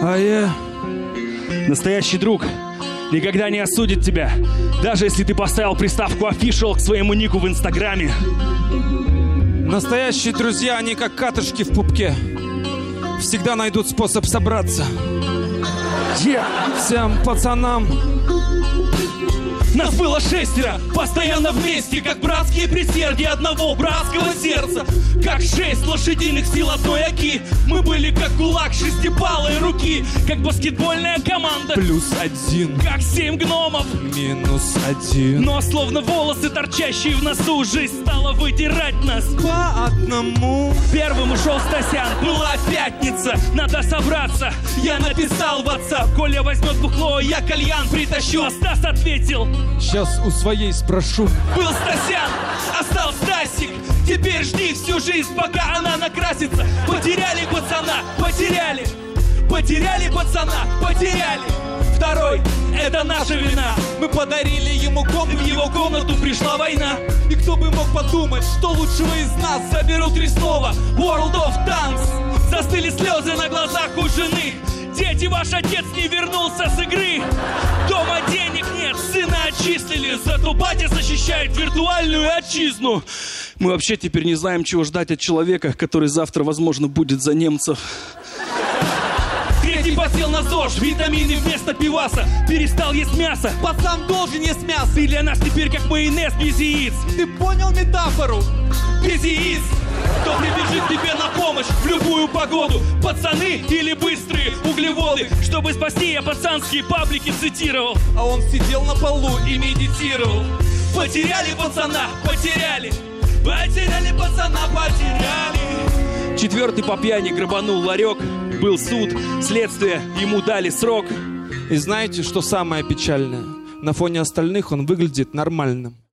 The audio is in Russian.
А я... Настоящий друг никогда не осудит тебя, даже если ты поставил приставку official к своему нику в Инстаграме. Настоящие друзья, они как катышки в пупке. Всегда найдут способ собраться. Всем пацанам. Нас было 6, постоянно вместе, как братские присердия одного братского сердца. Как 6 лошадиных сил одной оки. Мы были как кулак шестипалой руки, как баскетбольная команда. +1. Как 7 гномов. -1. Но словно волосы, торчащие в носу, жизнь стала вытирать нас по одному. Первым ушел Стасян, была пятница, надо собраться. Я написал в WhatsApp: Коля возьмет бухло, я кальян притащу. А Стас ответил: сейчас у своей спрошу. был Стасян, а стал Стасик. Теперь жди всю жизнь, пока она накрасится. Потеряли пацана, потеряли. Потеряли пацана, потеряли. Второй, это наша вина. Мы подарили ему комнату, в его комнату пришла война. И кто бы мог подумать, что лучшего из нас заберут 3 слова: World of Tanks. Застыли слезы на глазах у жены. Дети, ваш отец не вернулся с игры. Дома денег нет, сына отчислили. Зато батя защищает виртуальную отчизну. Мы вообще теперь не знаем, чего ждать от человека, который завтра, возможно, будет за немцев. Третий посел на ЗОЖ, витамины вместо пиваса. Перестал есть мясо, пацан должен есть мясо. Ты для нас теперь как майонез без яиц. Ты понял метафору? Без яиц. Кто прибежит тебе на помощь в любую погоду? Пацаны или быстрые углеводы? Чтобы спасти, я пацанские паблики цитировал. А он сидел на полу и медитировал. Потеряли пацана, потеряли. Потеряли пацана, потеряли. 4-й по пьяни грабанул ларек. Был суд, следствие, ему дали срок. И знаете, что самое печальное? На фоне остальных он выглядит нормальным.